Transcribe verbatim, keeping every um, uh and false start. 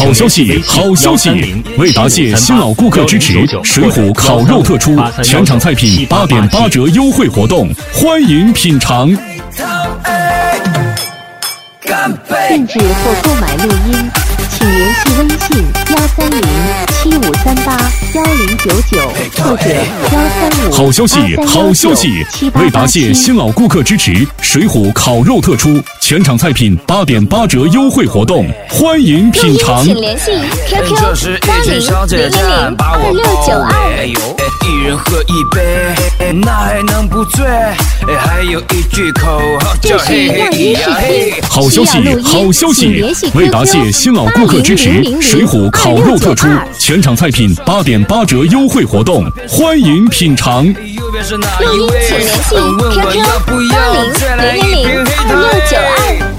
好消息，好消息！为答谢新老顾客支持，水浒烤肉特出，全场菜品八点八折优惠活动，欢迎品尝。 定制或购买录音，请联系微信幺三零七五三八幺零九九或者幺三五好消息，好消息！为答谢新老顾客支持，水浒烤肉特出，全场菜品八点八折优惠活动，欢迎品尝。 请联系 Q Q 八零零零零二六九二。 一人喝一杯，那还能不醉？还有一句口号叫嘿嘿呀嘿。 好消息，好消息！为答谢新老顾客支持，水浒烤肉特出，全场菜品八点八折优惠活动，欢迎品尝。 录音请联系 Q Q 八零零零零二六九二。